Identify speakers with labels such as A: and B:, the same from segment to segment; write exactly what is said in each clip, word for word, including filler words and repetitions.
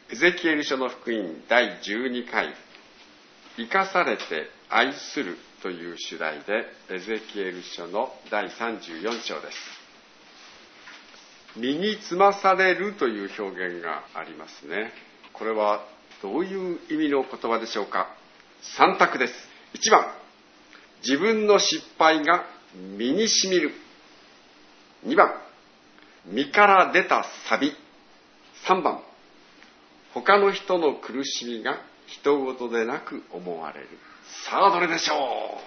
A: エゼキエル書の福音だいじゅうにかい、生かされて愛するという主題で、エゼキエル書のだいさんじゅうよん章です。身につまされるという表現がありますね。これはどういう意味の言葉でしょうか。さん択です。いちばん、自分の失敗が身にしみる。にばん、身から出た錆。さんばん、他の人の苦しみが人事でなく思われる。さあどれでしょう。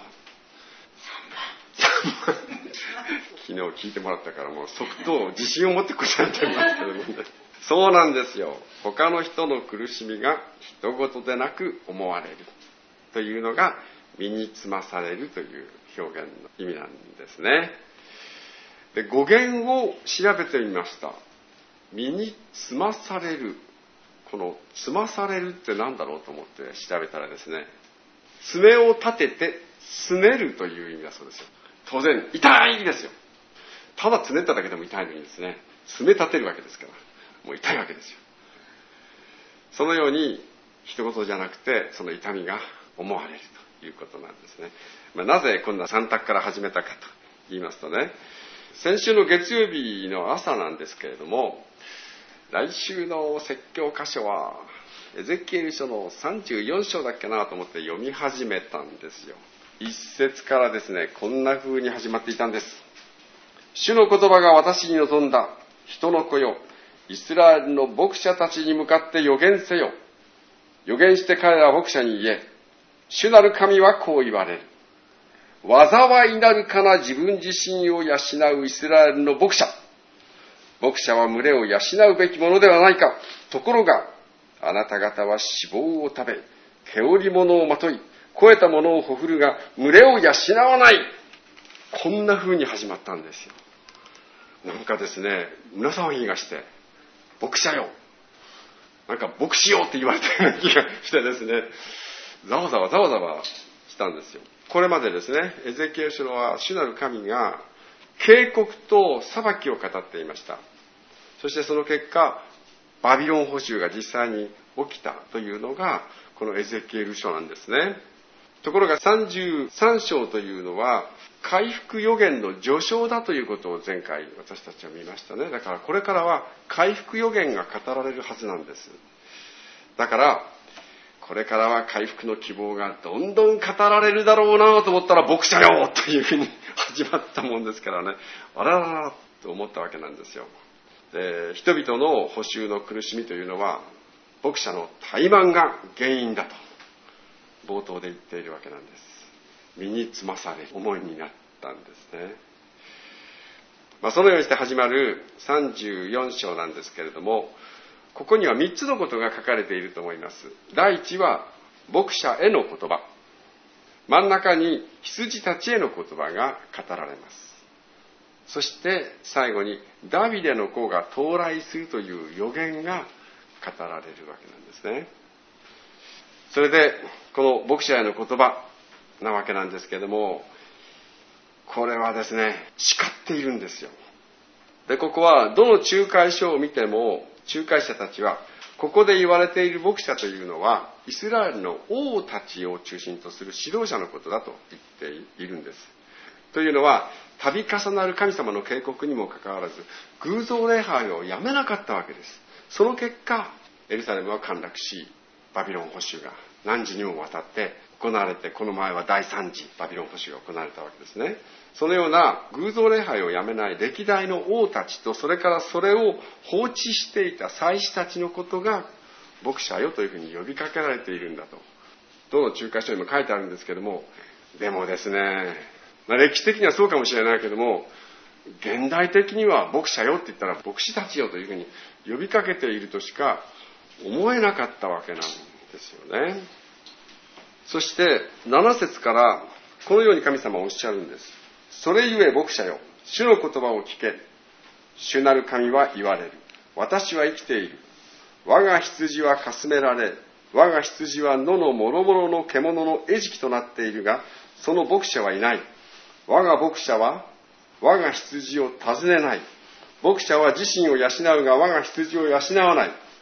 A: さんばん昨日聞いてもらったからもう即答自信を持って答えてますけども、ね、そうなんですよ。他の人の苦しみが人事でなく思われるというのが身につまされるという表現の意味なんですね。で、語源を調べてみました。身につまされる、このつまされるって何だろうと思って調べたらですね、爪を立ててすねるという意味だそうですよ。当然痛いですよ。ただつねっただけでも痛いのにですね、爪立てるわけですからもう痛いわけですよ。そのように一言じゃなくてその痛みが思われるということなんですね。まあ、なぜこんなさん択から始めたかと言いますとね、先週の月曜日の朝なんですけれども、来週の説教箇所はエゼキエル書のさんじゅうよん章だっけなと思って読み始めたんですよ。一節からですね、こんな風に始まっていたんです。主の言葉が私に臨んだ。人の子よ、イスラエルの牧者たちに向かって預言せよ。預言して彼らは牧者に言え。主なる神はこう言われる。災いなるかな自分自身を養うイスラエルの牧者。牧者は群れを養うべきものではないか。ところが、あなた方は脂肪を食べ、毛織物をまとい、肥えたものをほふるが、群れを養わない。こんな風に始まったんですよ。なんかですね、胸騒ぎがして、牧者よ。なんか牧師よって言われたような気がしてですね、ざわざわざわざわしたんですよ。これまでですね、エゼキエル書は主なる神が警告と裁きを語っていました。そしてその結果、バビロン捕囚が実際に起きたというのがこのエゼキエル書なんですね。ところがさんじゅうさん章というのは回復予言の序章だということを前回私たちは見ましたね。だからこれからは回復予言が語られるはずなんです。だからこれからは回復の希望がどんどん語られるだろうなと思ったら牧者よというふうに始まったもんですからね、あらららと思ったわけなんですよ。で、人々の捕囚の苦しみというのは牧者の怠慢が原因だと冒頭で言っているわけなんです。身につまされる思いになったんですね。まあ、そのようにして始まるさんじゅうよん章なんですけれども、ここにはみっつのことが書かれていると思います。第一は牧者への言葉、真ん中に羊たちへの言葉が語られます。そして最後にダビデの子が到来するという予言が語られるわけなんですね。それでこの牧者への言葉なわけなんですけれども、これはですね、誓っているんですよ。で、ここはどの仲介書を見ても仲介者たちはここで言われている牧者というのはイスラエルの王たちを中心とする指導者のことだと言っているんです。というのは度重なる神様の警告にもかかわらず偶像礼拝をやめなかったわけです。その結果エルサレムは陥落し、バビロン捕囚が何時にもわたって行われて、この前は第三次バビロン捕囚が行われたわけですね。そのような偶像礼拝をやめない歴代の王たちと、それからそれを放置していた祭司たちのことが牧者よというふうに呼びかけられているんだと、どの仲介書にも書いてあるんですけども、でもですね、まあ、歴史的にはそうかもしれないけども、現代的には牧者よって言ったら牧師たちよというふうに呼びかけているとしか思えなかったわけなんですよね。そしてなな節からこのように神様はおっしゃるんです。それゆえ牧者よ、主の言葉を聞け。主なる神は言われる。私は生きている。我が羊はかすめられ、我が羊は野の諸々の獣の餌食となっているが、その牧者はいない。我が牧者は我が羊を尋ねない。牧者は自身を養うが我が羊を養わない。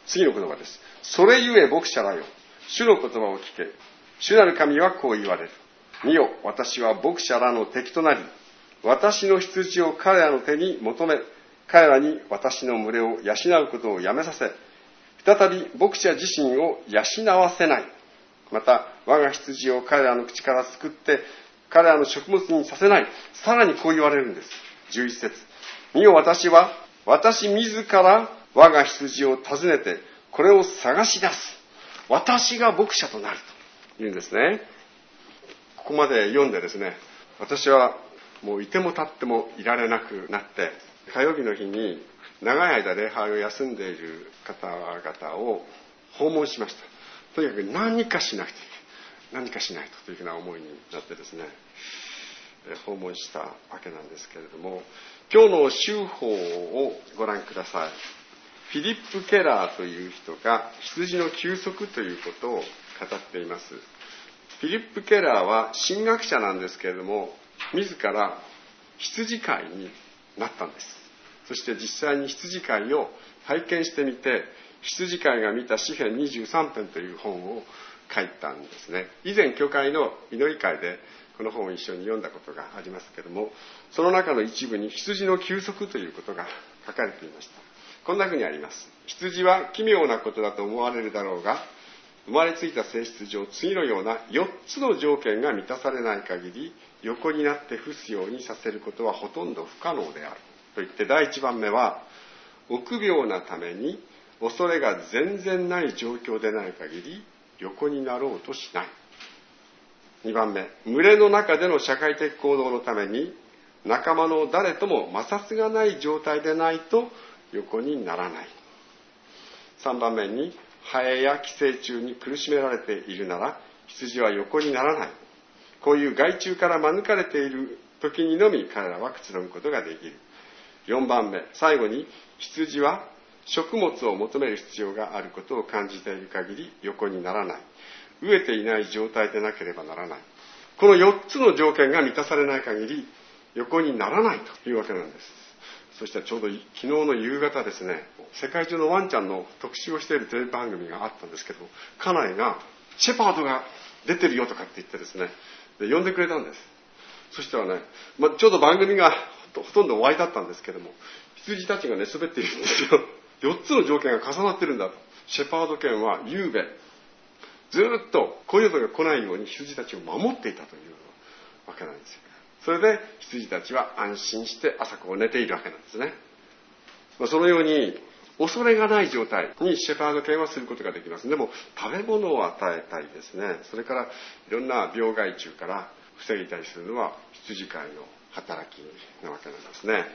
A: 次の言葉です。それゆえ牧者らよ、主の言葉を聞け。主なる神はこう言われる。見よ、私は牧者らの敵となり、私の羊を彼らの手に求め、彼らに私の群れを養うことをやめさせ、再び牧者自身を養わせない。また、我が羊を彼らの口から救って、彼らの食物にさせない。さらにこう言われるんです。じゅういち節。見よ、私は、私自ら我が羊を訪ねて、これを探し出す。私が牧者となると言うんですね。ここまで読んでですね、私はもういても立ってもいられなくなって、火曜日の日に長い間礼拝を休んでいる方々を訪問しました。とにかく何かしなくていけない。何かしないとというふうな思いになってですね、訪問したわけなんですけれども、今日の修法をご覧ください。フィリップ・ケラーという人が羊の休息ということを語っています。フィリップ・ケラーは神学者なんですけれども、自ら羊飼いになったんです。そして実際に羊飼いを体験してみて、羊飼いが見た詩編にじゅうさん編という本を書いたんですね。以前教会の祈り会でこの本を一緒に読んだことがありますけれども、その中の一部に羊の休息ということが書かれていました。こんなふうにあります。羊は奇妙なことだと思われるだろうが、生まれついた性質上、次のようなよっつの条件が満たされない限り、横になって伏すようにさせることはほとんど不可能である。と言って、第一番目は、臆病なために恐れが全然ない状況でない限り、横になろうとしない。二番目、群れの中での社会的行動のために、仲間の誰とも摩擦がない状態でないと横にならない。三番目に、ハエや寄生虫に苦しめられているなら、羊は横にならない。こういう害虫から免れている時にのみ彼らはくつろぐことができる。四番目、最後に、羊は食物を求める必要があることを感じている限り横にならない。飢えていない状態でなければならない。このよっつの条件が満たされない限り横にならないというわけなんです。そしてちょうど昨日の夕方ですね、世界中のワンちゃんの特集をしているテレビ番組があったんですけど、家内がシェパードが出てるよとかって言ってですね、で呼んでくれたんです。そしたらね、まあ、ちょうど番組がほとんど終わりだったんですけども、羊たちが寝そべっているんですよ。よっつの条件が重なってるんだと。シェパード犬は夕べずっと恋人が来ないように羊たちを守っていたというわけなんですよ。それで羊たちは安心して朝こう寝ているわけなんですね。まあ、そのように恐れがない状態にシェパード犬はすることができます。でも食べ物を与えたりですね、それからいろんな病害虫から防ぎたりするのは羊飼いの働きなわけなんですね。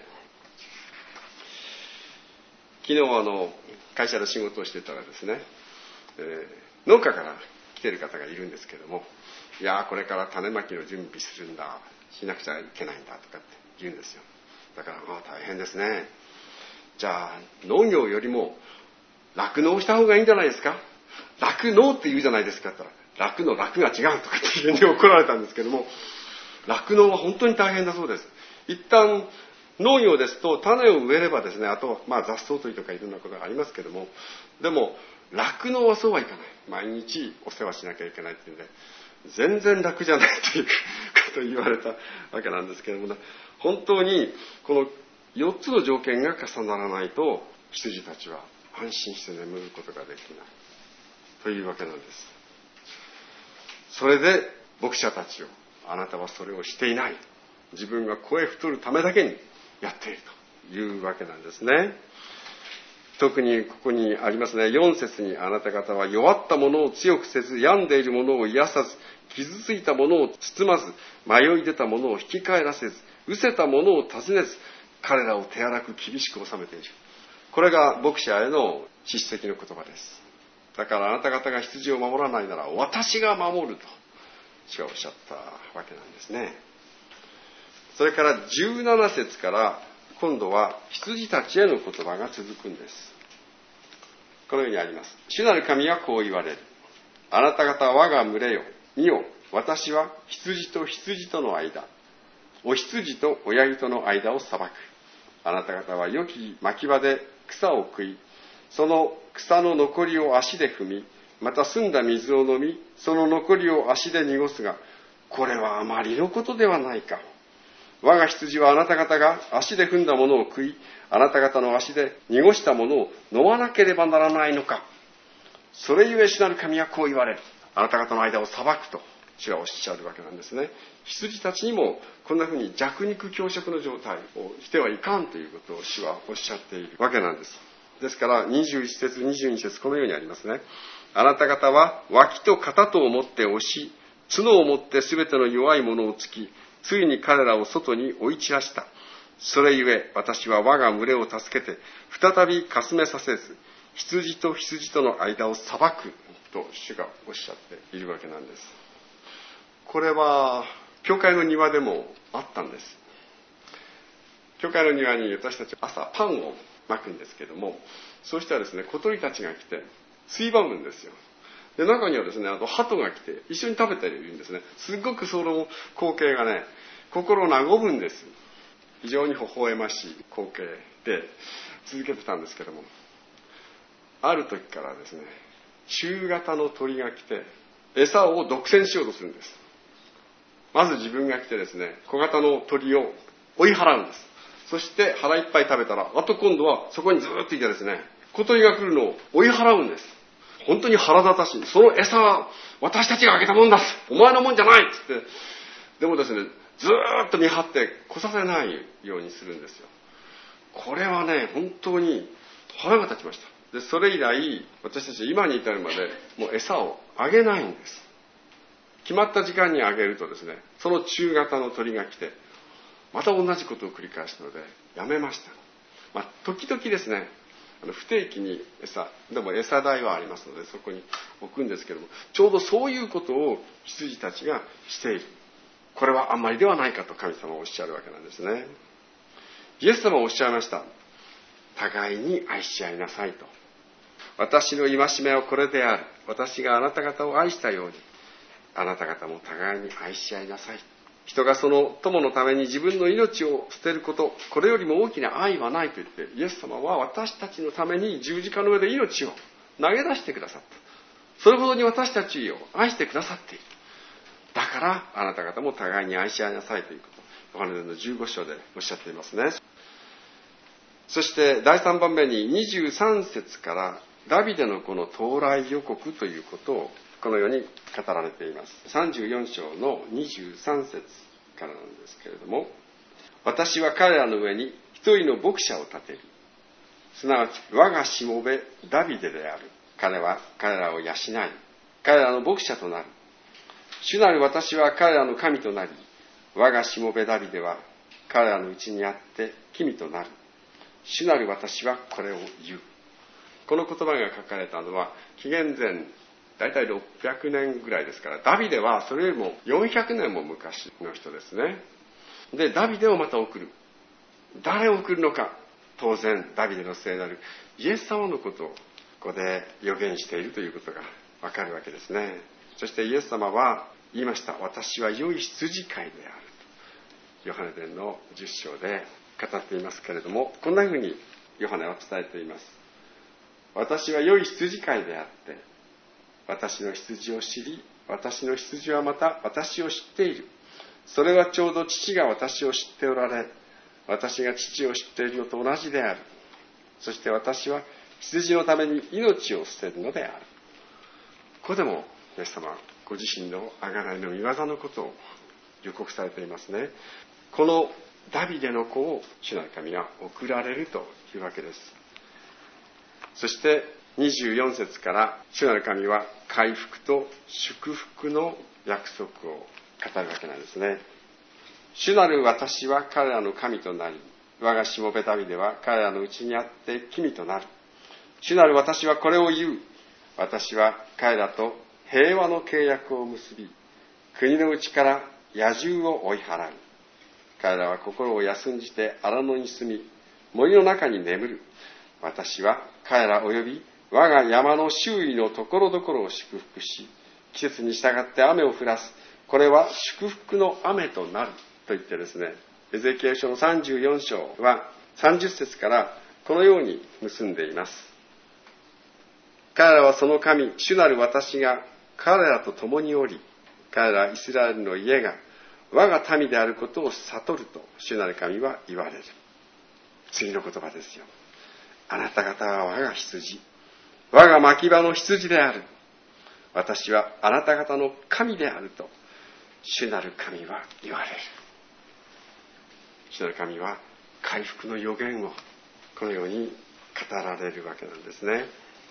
A: 昨日あの会社で仕事をしてたらですね、えー、農家から来てる方がいるんですけども、いやーこれから種まきの準備するんだ、しなくちゃいけないんだとかって言うんですよ。だからまあ大変ですね。じゃあ農業よりも酪農した方がいいんじゃないですか。酪農って言うじゃないですかって言ったら、酪の酪が違うとかって全然怒られたんですけども、酪農は本当に大変だそうです。一旦農業ですと種を植えればですね、あとまあ雑草取りとかいろんなことがありますけども、でも酪農はそうはいかない。毎日お世話しなきゃいけないっていうんで、全然楽じゃないということを言われたわけなんですけどもね、本当にこのよっつの条件が重ならないと羊たちは安心して眠ることができないというわけなんです。それで牧者たちを、あなたはそれをしていない、自分が肥え太るためだけにやっているというわけなんですね。特にここにありますね、よん節に、あなた方は弱ったものを強くせず、病んでいるものを癒さず、傷ついたものを包まず、迷い出たものを引き返らせず、失せたものを尋ねず、彼らを手荒く厳しく治めている。これが牧者への叱責の言葉です。だからあなた方が羊を守らないなら私が守ると主がおっしゃったわけなんですね。それからじゅうなな節から今度は羊たちへの言葉が続くんです。このようにあります。主なる神はこう言われる。あなた方は我が群れよ、見よ、私は羊と羊との間、お羊と親人の間を裁く。あなた方は良き牧場で草を食い、 その草の残りを足で踏み、また澄んだ水を飲み、その残りを足で濁すが、これはあまりのことではないか。我が羊はあなた方が足で踏んだものを食い、あなた方の足で濁したものを飲まなければならないのか。それゆえ主なる神はこう言われる。あなた方の間を裁くと主はおっしゃるわけなんですね。羊たちにもこんなふうに弱肉強食の状態をしてはいかんということを主はおっしゃっているわけなんです。ですからにじゅういち節にじゅうに節このようにありますね。あなた方は脇と肩とを持って押し、角を持ってすべての弱いものを突き、ついに彼らを外に追い散らした。それゆえ私は我が群れを助けて再びかすめさせず、羊と羊との間を裁くと主がおっしゃっているわけなんです。これは教会の庭でもあったんです。教会の庭に私たち朝パンを巻くんですけども、そうしたらですね、小鳥たちが来てついばむんですよ。で、中にはですね、あと鳩が来て一緒に食べているんですね。すごくその光景がね、心を和むんです。非常に微笑ましい光景で続けてたんですけども、ある時からですね、中型の鳥が来て餌を独占しようとするんです。まず自分が来てですね、小型の鳥を追い払うんです。そして腹いっぱい食べたら、あと今度はそこにずっといてですね、小鳥が来るのを追い払うんです。本当に腹立たしい。その餌は私たちがあげたもんだ。お前のもんじゃないっつって。でもですね、ずーっと見張って来させないようにするんですよ。これはね、本当に腹が立ちました。で、それ以来、私たち今に至るまでもう餌をあげないんです。決まった時間にあげるとですね、その中型の鳥が来て、また同じことを繰り返すので、やめました。まあ、時々ですね、あの不定期に餌、でも餌代はありますので、そこに置くんですけども、ちょうどそういうことを羊たちがしている。これはあんまりではないかと神様はおっしゃるわけなんですね。イエス様はおっしゃいました。互いに愛し合いなさいと。私の戒めはこれである。私があなた方を愛したように、あなた方も互いに愛し合いなさい。人がその友のために自分の命を捨てること、これよりも大きな愛はないと言って、イエス様は私たちのために十字架の上で命を投げ出してくださった。それほどに私たちを愛してくださっている。だからあなた方も互いに愛し合いなさいということ、ヨハネのじゅうご章でおっしゃっていますね。そしてだいさんばんめににじゅうさん節からダビデのこの到来予告ということをこのように語られています。さんじゅうよん章のにじゅうさん節からなんですけれども、私は彼らの上に一人の牧者を立てる。すなわち我がしもべダビデである。彼は彼らを養い、彼らの牧者となる。主なる私は彼らの神となり、我がしもべダビデは彼らのうちにあって君となる。主なる私はこれを言う。この言葉が書かれたのは紀元前だいたいろっぴゃくねんぐらいですから、ダビデはそれよりもよんひゃくねんも昔の人ですね。で、ダビデをまた送る。誰を送るのか。当然ダビデの聖なるイエス様のことをここで予言しているということがわかるわけですね。そしてイエス様は言いました。私は良い羊飼いであるとヨハネ伝のじゅっ章で語っていますけれども、こんなふうにヨハネは伝えています。私は良い羊飼いであって、私の羊を知り、私の羊はまた私を知っている。それはちょうど父が私を知っておられ、私が父を知っているのと同じである。そして私は羊のために命を捨てるのである。ここでもイエス様はご自身の贖いの御業のことを予告されていますね。このダビデの子を主なる神が送られるというわけです。そしてにじゅうよん節から主なる神は回復と祝福の約束を語るわけなんですね。主なる私は彼らの神となり、我がしもべダビデは彼らのうちにあって君となる。主なる私はこれを言う。私は彼らと平和の契約を結び、国のうちから野獣を追い払う。彼らは心を休んじて荒野に住み、森の中に眠る。私は彼ら及び我が山の周囲のところどころを祝福し、季節に従って雨を降らす。これは祝福の雨となると言ってですね、エゼキエル書のさんじゅうよん章はさんじゅっ節からこのように結んでいます。 彼らはその神、主なる私が彼らと共におり、彼らイスラエルの家が我が民であることを悟ると主なる神は言われる。次の言葉ですよ。あなた方は我が羊、我が牧場の羊である。私はあなた方の神であると主なる神は言われる。主なる神は回復の予言をこのように語られるわけなんですね。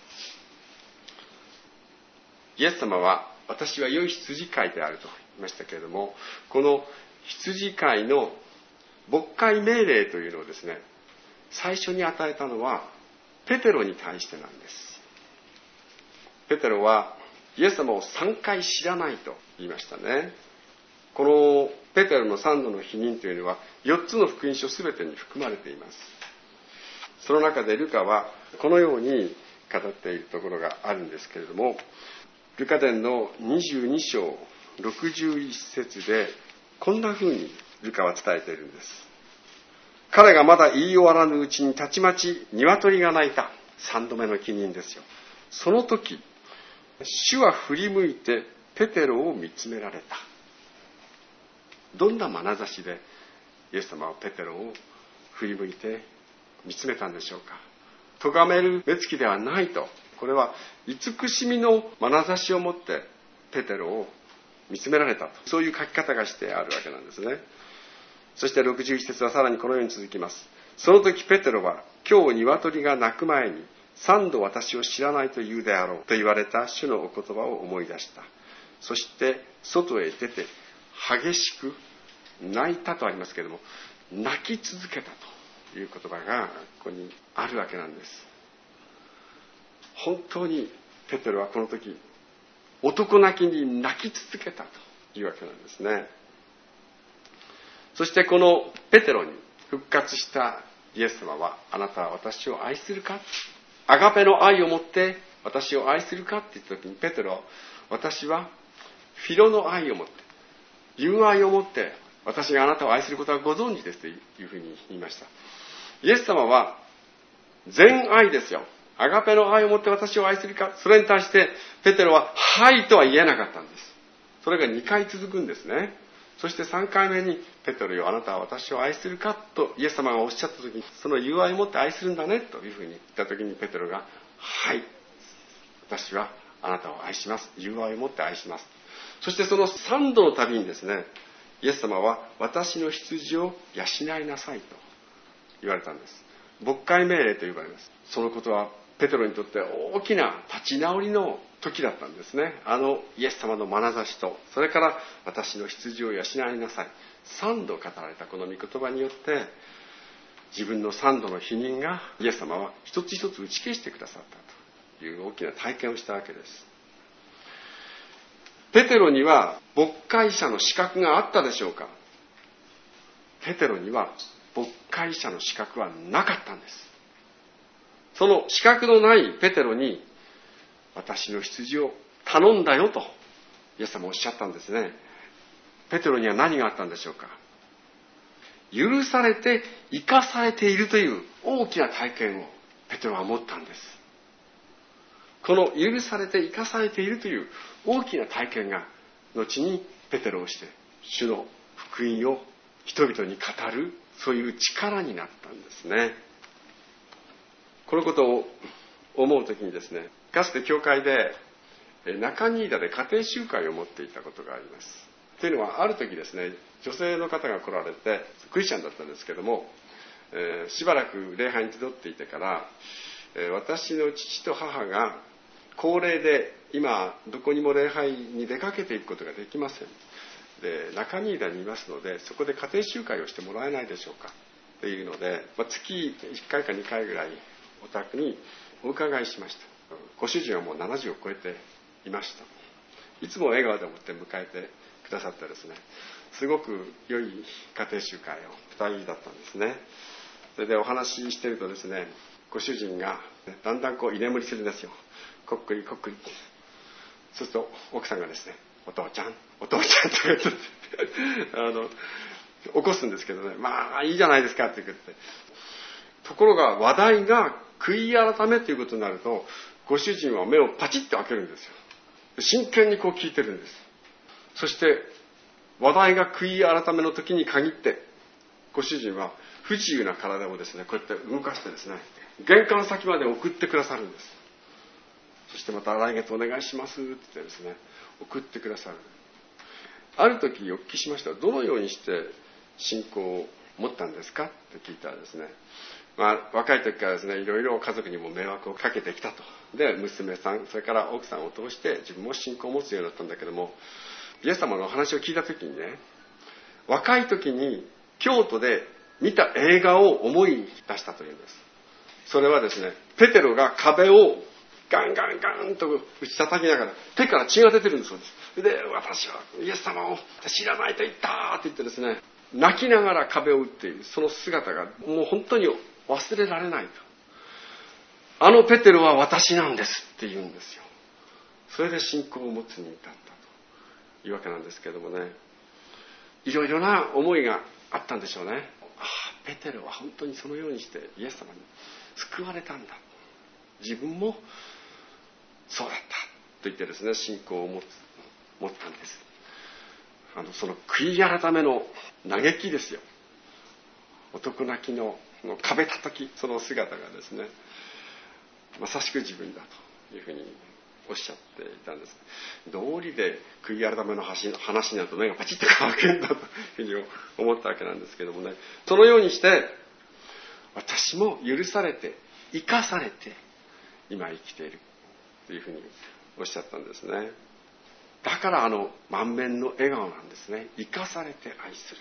A: イエス様は私は良い羊飼いであると言いましたけれども、この羊飼いの牧会命令というのをですね、最初に与えたのはペテロに対してなんです。ペテロはイエス様をさんかい知らないと言いましたね。このペテロのさんどの否認というのはよっつの福音書すべてに含まれています。その中でルカはこのように語っているところがあるんですけれども、ルカ伝のにじゅうに章ろくじゅういっ節でこんなふうにルカは伝えているんです。彼がまだ言い終わらぬうちにたちまち鶏が鳴いた。さんどめの起認ですよ。その時主は振り向いてペテロを見つめられた。どんな眼差しでイエス様はペテロを振り向いて見つめたんでしょうか。咎める目つきではないと、これは慈しみの眼差しを持ってペテロを見つめられたと、そういう書き方がしてあるわけなんですね。そしてろくじゅういち節はさらにこのように続きます。その時ペテロは、今日鶏が鳴く前に三度私を知らないと言うであろうと言われた主のお言葉を思い出した。そして外へ出て激しく泣いたとありますけれども、泣き続けたという言葉がここにあるわけなんです。本当にペテロはこの時男泣きに泣き続けたというわけなんですね。そしてこのペテロに復活したイエス様は、あなたは私を愛するか、アガペの愛を持って私を愛するかって言った時に、ペテロは、私はフィロの愛を持って、友愛を持って私があなたを愛することはご存知ですというふうに言いました。イエス様は全愛ですよ。アガペの愛を持って私を愛するか、それに対してペテロははいとは言えなかったんです。それがにかい続くんですね。そしてさんかいめに、ペテロよ、あなたは私を愛するかとイエス様がおっしゃった時に、その友愛を持って愛するんだねというふうに言った時に、ペテロがはい、私はあなたを愛します、友愛を持って愛します。そしてそのさんどの度にですね、イエス様は私の羊を養いなさいと言われたんです。牧会命令と呼ばれます。そのことはペテロにとって大きな立ち直りの時だったんですね。あのイエス様の眼差しと、それから私の羊を養いなさい、さんど語られたこの御言葉によって、自分のさんどの否認がイエス様は一つ一つ打ち消してくださったという大きな体験をしたわけです。ペテロには牧会者の資格があったでしょうか。ペテロには牧会者の資格はなかったんです。その資格のないペテロに、私の羊を頼んだよとイエス様おっしゃったんですね。ペテロには何があったんでしょうか。許されて生かされているという大きな体験をペテロは持ったんです。この許されて生かされているという大きな体験が後にペテロをして主の福音を人々に語る、そういう力になったんですね。このことを思うときにですね、かつて教会で中新田で家庭集会を持っていたことがあります。というのは、ある時ですね、女性の方が来られてクリスチャンだったんですけども、えー、しばらく礼拝に集っていてから、えー、私の父と母が高齢で今どこにも礼拝に出かけていくことができません。で、中新田にいますので、そこで家庭集会をしてもらえないでしょうかというので、まあ、月いっかいかにかいぐらいお宅にお伺いしました。ご主人はもうななじゅうを超えていました。いつも笑顔でもって迎えてくださってですね、すごく良い家庭集会をふたりだったんですね。それでお話ししてるとですね、ご主人がだんだんこう居眠りするんですよ。こっくりこっくり。そうすると奥さんがですね、お父ちゃんお父ちゃんと言ってあの起こすんですけどね、まあいいじゃないですかって言って、ところが話題が悔い改めということになると、 ご主人は目をパチッと開けるんですよ。真剣にこう聞いてるんです。そして話題が悔い改めの時に限ってご主人は不自由な体をですね、こうやって動かしてですね、玄関先まで送ってくださるんです。そしてまた来月お願いしますって言ってですね、送ってくださる。ある時お聞きしました。どのようにして信仰を持ったんですかって聞いたらですね、まあ、若い時からですね、いろいろ家族にも迷惑をかけてきたと。で、娘さん、それから奥さんを通して自分も信仰を持つようになったんだけども、イエス様のお話を聞いた時にね、若い時に京都で見た映画を思い出したというんです。それはですね、ペテロが壁をガンガンガンと打ち叩きながら手から血が出てるんだそうです。で、私はイエス様を知らないと言ったって言ってですね、泣きながら壁を打っているその姿がもう本当に忘れられないと。あのペテロは私なんですって言うんですよ。それで信仰を持つに至ったというわけなんですけれどもね、いろいろな思いがあったんでしょうね。ああ、ペテロは本当にそのようにしてイエス様に救われたんだ、自分もそうだったと言ってですね、信仰を持つ持ったんです。あのその悔い改めの嘆きですよ。男泣きの壁叩き、その姿がですね、まさしく自分だというふうにおっしゃっていたんです。道理で悔い改めの話になると目がパチッと乾くんだというふうに思ったわけなんですけどもね、そのようにして私も許されて生かされて今生きているというふうにおっしゃったんですね。だからあの満面の笑顔なんですね。生かされて愛する。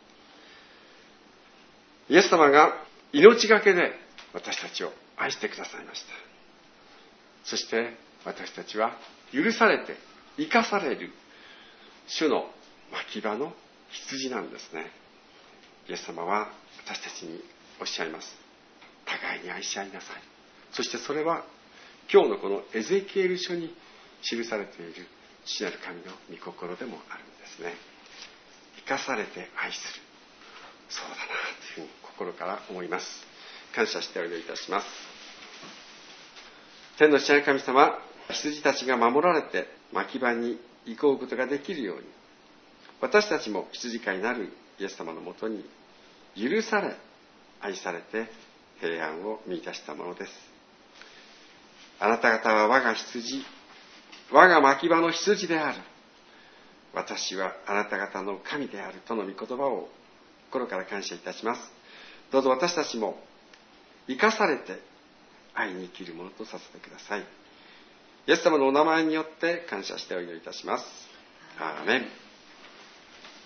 A: イエス様が命がけで私たちを愛してくださいました。そして私たちは許されて生かされる主の牧場の羊なんですね。イエス様は私たちにおっしゃいます。互いに愛し合いなさい。そしてそれは今日のこのエゼキエル書に記されている父なる神の御心でもあるんですね。生かされて愛する。そうだなというふうに心から思います。感謝してお祈りいたします。天の父なる神様、羊たちが守られて牧場に行こうことができるように、私たちも羊飼いなるイエス様のもとに許され愛されて平安を見出したものです。あなた方は我が羊、我が牧場の羊である。私はあなた方の神であるとの御言葉を心から感謝いたします。どうぞ私たちも生かされて愛に生きるものとさせてください。イエス様のお名前によって感謝してお祈りいたします。アーメン。